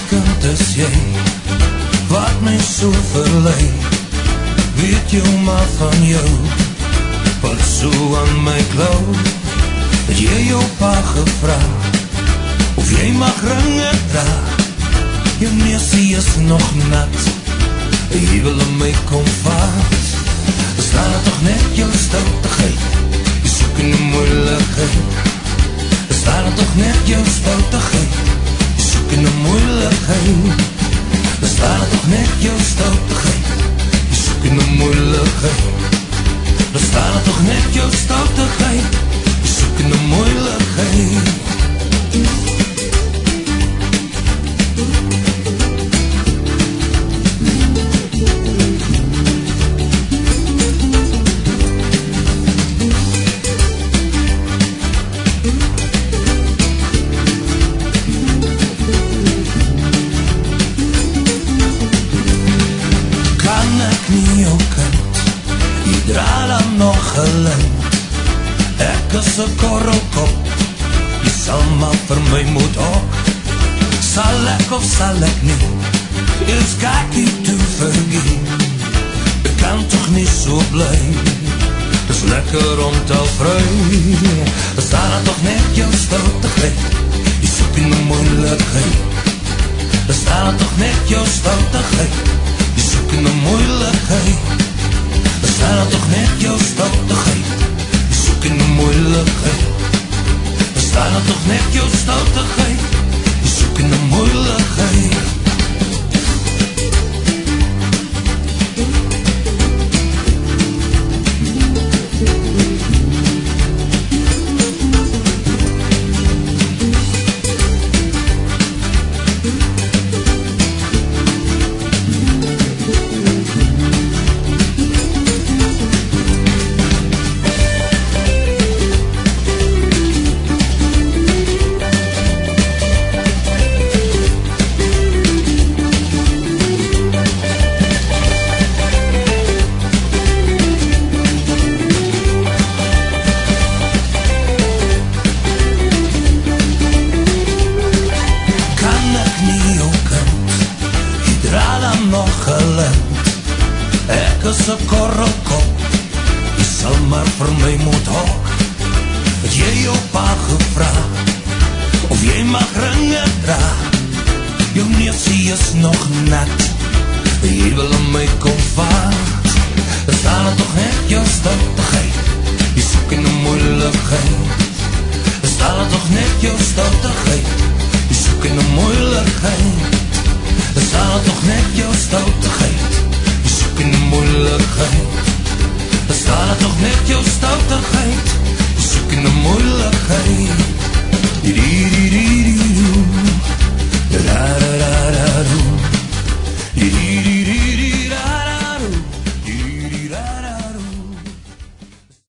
kind is jy, wat my so verlei, weet jou maar van jou, wat so aan my klou, het jy jou pa gevra, of jy mag ringe dra, jou neusie is nog nat, jy wil in my kom vat, staan er toch net jou stoutigheid, jy soek in die moeilikheid, staan er toch net jou stoutigheid, jy soek in die moeilikheid, staan er toch net jou stoutigheid, jy soek in die moeilikheid, staan er toch net jou stoutigheid, jy soek in die moeilikheid. Ek is een korrelkop, jy sal maar vir my moet hok, sal ek of sal ek nie, is got you to forgive, ek kan toch nie so bly, dis lekker om te vry, staan er toch net jou stoutigheid, jy soek in die moeilikheid, staan er toch net jou stoutigheid, jy soek in die moeilikheid, staan er toch net jou stoutigheid, jy soek in die moeilikheid, staan er toch net jou stoutigheid, jy soek in die moeilikheid. Staan er toch net jou stout